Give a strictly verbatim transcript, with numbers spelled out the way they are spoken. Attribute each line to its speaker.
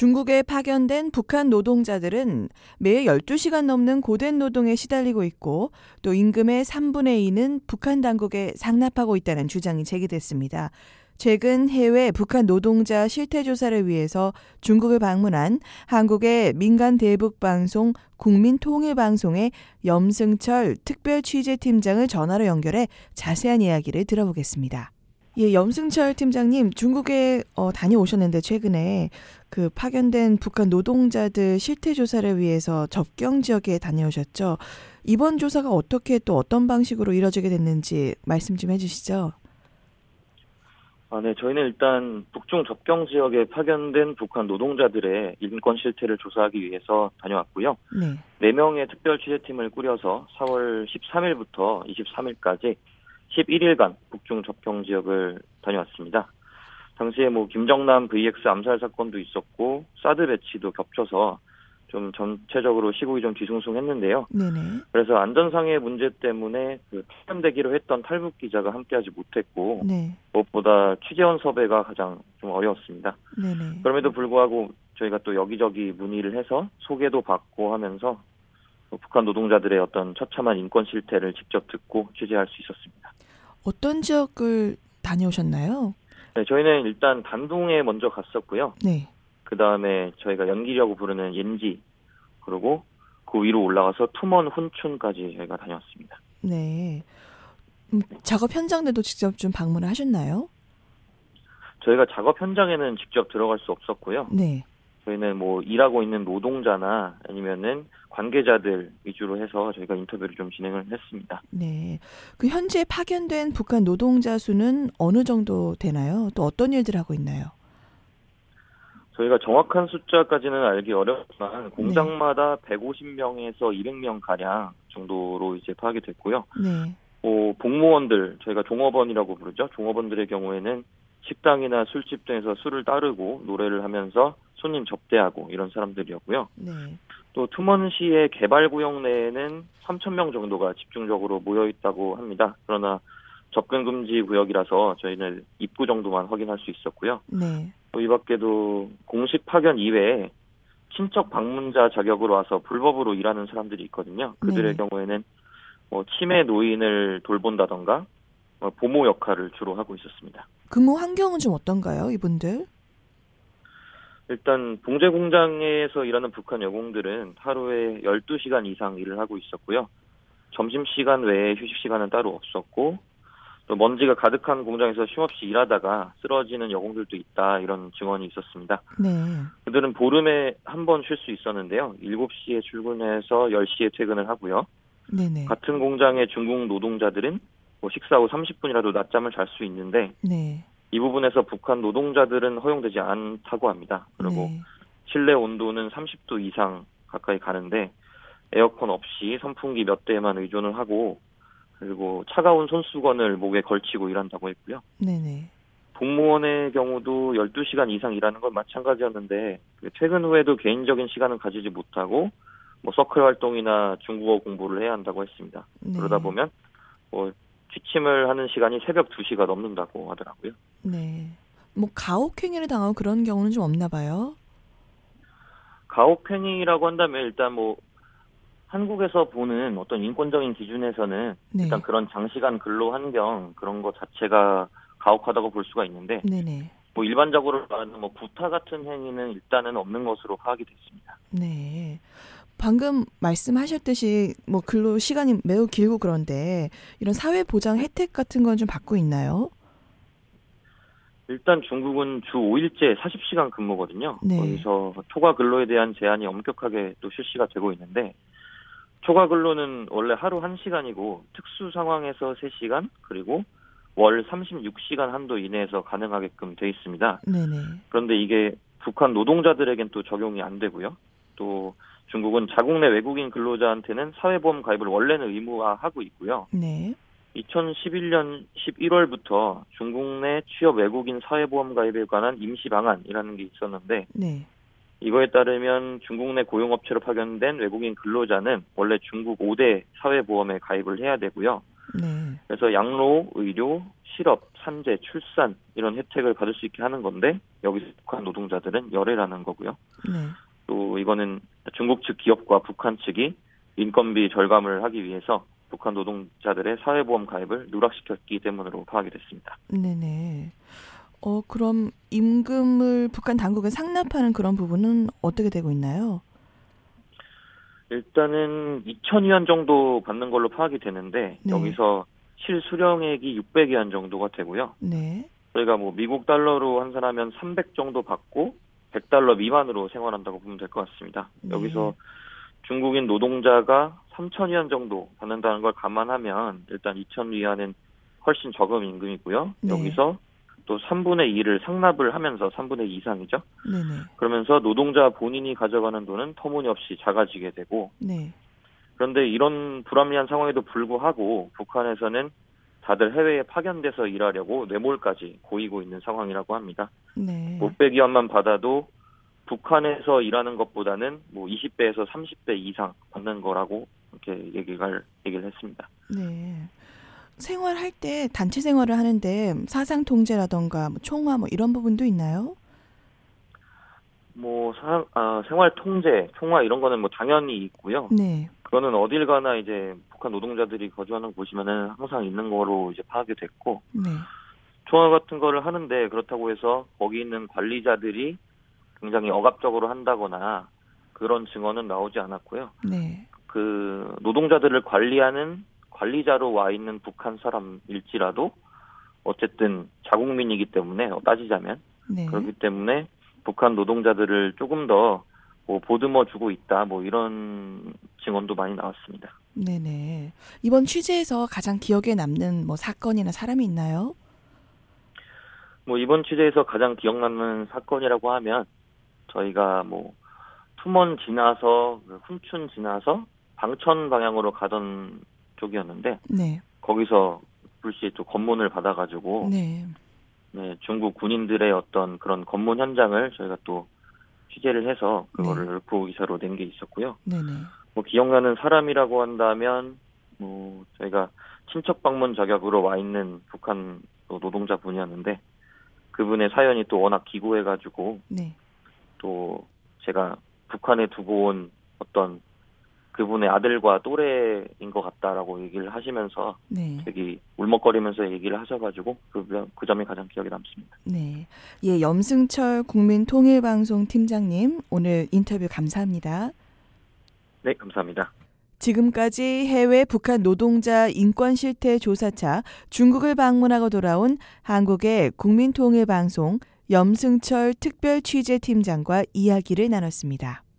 Speaker 1: 중국에 파견된 북한 노동자들은 매일 열두 시간 넘는 고된 노동에 시달리고 있고 또 임금의 삼분의 이는 북한 당국에 상납하고 있다는 주장이 제기됐습니다. 최근 해외 북한 노동자 실태 조사를 위해서 중국을 방문한 한국의 민간 대북 방송 국민통일방송의 염승철 특별 취재팀장을 전화로 연결해 자세한 이야기를 들어보겠습니다. 예, 염승철 팀장님, 중국에 어, 다녀오셨는데 최근에 그 파견된 북한 노동자들 실태 조사를 위해서 접경 지역에 다녀오셨죠. 이번 조사가 어떻게 또 어떤 방식으로 이루어지게 됐는지 말씀 좀 해주시죠.
Speaker 2: 아, 네, 저희는 일단 북중 접경 지역에 파견된 북한 노동자들의 인권 실태를 조사하기 위해서 다녀왔고요.
Speaker 1: 네.
Speaker 2: 네 명의 특별 취재팀을 꾸려서 사월 십삼일부터 이십삼일까지 십일 일간 북중 접경 지역을 다녀왔습니다. 당시에 뭐 김정남 브이엑스 암살 사건도 있었고 사드 배치도 겹쳐서 좀 전체적으로 시국이 좀 뒤숭숭했는데요.
Speaker 1: 네네.
Speaker 2: 그래서 안전상의 문제 때문에 그 파견되기로 했던 탈북 기자가 함께하지 못했고
Speaker 1: 네.
Speaker 2: 무엇보다 취재원 섭외가 가장 좀 어려웠습니다.
Speaker 1: 네네.
Speaker 2: 그럼에도 불구하고 저희가 또 여기저기 문의를 해서 소개도 받고 하면서 북한 노동자들의 어떤 처참한 인권 실태를 직접 듣고 취재할 수 있었습니다.
Speaker 1: 어떤 지역을 다녀오셨나요?
Speaker 2: 네, 저희는 일단 단둥에 먼저 갔었고요.
Speaker 1: 네.
Speaker 2: 그 다음에 저희가 연기라고 부르는 옌지, 그리고 그 위로 올라가서 투먼 훈춘까지 저희가 다녀왔습니다.
Speaker 1: 네. 음, 작업 현장들도 직접 좀 방문을 하셨나요?
Speaker 2: 저희가 작업 현장에는 직접 들어갈 수 없었고요.
Speaker 1: 네.
Speaker 2: 저희는 뭐 일하고 있는 노동자나 아니면은 관계자들 위주로 해서 저희가 인터뷰를 좀 진행을 했습니다.
Speaker 1: 네. 그 현재 파견된 북한 노동자 수는 어느 정도 되나요? 또 어떤 일들 하고 있나요?
Speaker 2: 저희가 정확한 숫자까지는 알기 어렵지만 공장마다 네. 백오십 명에서 이백 명 가량 정도로 이제 파악이 됐고요.
Speaker 1: 네.
Speaker 2: 어, 복무원들, 저희가 종업원이라고 부르죠. 종업원들의 경우에는 식당이나 술집 등에서 술을 따르고 노래를 하면서 손님 접대하고 이런 사람들이었고요.
Speaker 1: 네.
Speaker 2: 또 투먼시의 개발구역 내에는 삼천 명 정도가 집중적으로 모여있다고 합니다. 그러나 접근 금지 구역이라서 저희는 입구 정도만 확인할 수 있었고요.
Speaker 1: 네.
Speaker 2: 또 이 밖에도 공식 파견 이외에 친척 방문자 자격으로 와서 불법으로 일하는 사람들이 있거든요. 그들의 네. 경우에는 뭐 치매 노인을 돌본다던가 보모 역할을 주로 하고 있었습니다.
Speaker 1: 근무 환경은 좀 어떤가요, 이분들?
Speaker 2: 일단 봉제 공장에서 일하는 북한 여공들은 하루에 열두 시간 이상 일을 하고 있었고요. 점심시간 외에 휴식 시간은 따로 없었고 또 먼지가 가득한 공장에서 쉼없이 일하다가 쓰러지는 여공들도 있다, 이런 증언이 있었습니다.
Speaker 1: 네.
Speaker 2: 그들은 보름에 한 번 쉴 수 있었는데요. 일곱 시에 출근해서 열 시에 퇴근을 하고요.
Speaker 1: 네네.
Speaker 2: 같은 공장의 중국 노동자들은 뭐 식사 후 삼십 분이라도 낮잠을 잘 수 있는데
Speaker 1: 네.
Speaker 2: 이 부분에서 북한 노동자들은 허용되지 않다고 합니다. 그리고
Speaker 1: 네.
Speaker 2: 실내 온도는 삼십 도 이상 가까이 가는데 에어컨 없이 선풍기 몇 대에만 의존을 하고 그리고 차가운 손수건을 목에 걸치고 일한다고 했고요.
Speaker 1: 네네.
Speaker 2: 복무원의 경우도 열두 시간 이상 일하는 건 마찬가지였는데 퇴근 후에도 개인적인 시간은 가지지 못하고 뭐 서클 활동이나 중국어 공부를 해야 한다고 했습니다.
Speaker 1: 네.
Speaker 2: 그러다 보면 뭐 취침을 하는 시간이 새벽 두 시가 넘는다고 하더라고요.
Speaker 1: 네. 뭐 가혹행위를 당하고 그런 경우는 좀 없나 봐요.
Speaker 2: 가혹행위라고 한다면 일단 뭐 한국에서 보는 어떤 인권적인 기준에서는
Speaker 1: 네.
Speaker 2: 일단 그런 장시간 근로 환경 그런 것 자체가 가혹하다고 볼 수가 있는데
Speaker 1: 네네.
Speaker 2: 뭐 일반적으로 말하는 뭐 구타 같은 행위는 일단은 없는 것으로 파악이 됐습니다.
Speaker 1: 네. 방금 말씀하셨듯이 뭐 근로 시간이 매우 길고 그런데 이런 사회 보장 혜택 같은 건 좀 받고 있나요?
Speaker 2: 일단 중국은 주 오 일제 사십 시간 근무거든요.
Speaker 1: 네.
Speaker 2: 거기서 초과 근로에 대한 제한이 엄격하게 또 실시가 되고 있는데 초과 근로는 원래 하루 한 시간이고 특수 상황에서 세 시간 그리고 월 삼십육 시간 한도 이내에서 가능하게끔 돼 있습니다.
Speaker 1: 네네.
Speaker 2: 그런데 이게 북한 노동자들에겐 또 적용이 안 되고요. 또 중국은 자국 내 외국인 근로자한테는 사회보험 가입을 원래는 의무화하고 있고요.
Speaker 1: 네.
Speaker 2: 이천십일 년 십일월부터 중국 내 취업 외국인 사회보험 가입에 관한 임시 방안이라는 게 있었는데
Speaker 1: 네.
Speaker 2: 이거에 따르면 중국 내 고용업체로 파견된 외국인 근로자는 원래 중국 오 대 사회보험에 가입을 해야 되고요.
Speaker 1: 네.
Speaker 2: 그래서 양로, 의료, 실업, 산재, 출산 이런 혜택을 받을 수 있게 하는 건데 여기서 북한 노동자들은 열애라는 거고요.
Speaker 1: 네.
Speaker 2: 또 이거는 중국 측 기업과 북한 측이 인건비 절감을 하기 위해서 북한 노동자들의 사회보험 가입을 누락시켰기 때문으로 파악이 됐습니다.
Speaker 1: 네네. 어, 그럼 임금을 북한 당국에 상납하는 그런 부분은 어떻게 되고 있나요?
Speaker 2: 일단은 이천 위안 정도 받는 걸로 파악이 되는데
Speaker 1: 네.
Speaker 2: 여기서 실수령액이 육백 위안 정도가 되고요.
Speaker 1: 네.
Speaker 2: 저희가 뭐 미국 달러로 환산하면 삼백 정도 받고 백 달러 미만으로 생활한다고 보면 될 것 같습니다.
Speaker 1: 네.
Speaker 2: 여기서 중국인 노동자가 삼천 위안 정도 받는다는 걸 감안하면 일단 이천 위안은 훨씬 적은 임금이고요.
Speaker 1: 네.
Speaker 2: 여기서 또 삼분의 이를 상납을 하면서 삼분의 이 이상이죠.
Speaker 1: 네네.
Speaker 2: 그러면서 노동자 본인이 가져가는 돈은 터무니없이 작아지게 되고
Speaker 1: 네.
Speaker 2: 그런데 이런 불합리한 상황에도 불구하고 북한에서는 다들 해외에 파견돼서 일하려고 뇌물까지 고이고 있는 상황이라고 합니다.
Speaker 1: 네.
Speaker 2: 오백 위안만 받아도 북한에서 일하는 것보다는 뭐 이십 배에서 삼십 배 이상 받는 거라고 이렇게 얘기를 얘기를 했습니다.
Speaker 1: 네. 생활할 때 단체 생활을 하는데 사상 통제라던가 뭐 총화 뭐 이런 부분도 있나요?
Speaker 2: 뭐 사, 아, 생활 통제, 총화 이런 거는 뭐 당연히 있고요.
Speaker 1: 네.
Speaker 2: 그거는 어딜 가나 이제 북한 노동자들이 거주하는 곳이면은 항상 있는 거로 이제 파악이 됐고
Speaker 1: 네.
Speaker 2: 총화 같은 거를 하는데 그렇다고 해서 거기 있는 관리자들이 굉장히 억압적으로 한다거나 그런 증언은 나오지 않았고요.
Speaker 1: 네.
Speaker 2: 그 노동자들을 관리하는 관리자로 와 있는 북한 사람일지라도 어쨌든 자국민이기 때문에 따지자면
Speaker 1: 네.
Speaker 2: 그렇기 때문에 북한 노동자들을 조금 더 뭐 보듬어 주고 있다 뭐 이런 증언도 많이 나왔습니다.
Speaker 1: 네네. 이번 취재에서 가장 기억에 남는 뭐 사건이나 사람이 있나요?
Speaker 2: 뭐 이번 취재에서 가장 기억나는 사건이라고 하면 저희가 뭐 투먼 지나서 훈춘 지나서 방천 방향으로 가던 쪽이었는데
Speaker 1: 네.
Speaker 2: 거기서 불시에 또 검문을 받아가지고
Speaker 1: 네.
Speaker 2: 네, 중국 군인들의 어떤 그런 검문 현장을 저희가 또 취재를 해서 그거를
Speaker 1: 네.
Speaker 2: 르포 기사로 낸 게 있었고요.
Speaker 1: 네네.
Speaker 2: 뭐 기억나는 사람이라고 한다면 뭐 저희가 친척 방문 자격으로 와 있는 북한 노동자 분이었는데 그분의 사연이 또 워낙 기고해가지고
Speaker 1: 네.
Speaker 2: 또 제가 북한에 두고 온 어떤 그분의 아들과 또래인 것 같다라고 얘기를 하시면서
Speaker 1: 네.
Speaker 2: 되게 울먹거리면서 얘기를 하셔가지고 그, 그 점이 가장 기억에 남습니다.
Speaker 1: 네. 예, 염승철 국민통일방송 팀장님 오늘 인터뷰 감사합니다.
Speaker 2: 네, 감사합니다.
Speaker 1: 지금까지 해외 북한 노동자 인권 실태 조사차 중국을 방문하고 돌아온 한국의 국민통일방송 염승철 특별 취재팀장과 이야기를 나눴습니다.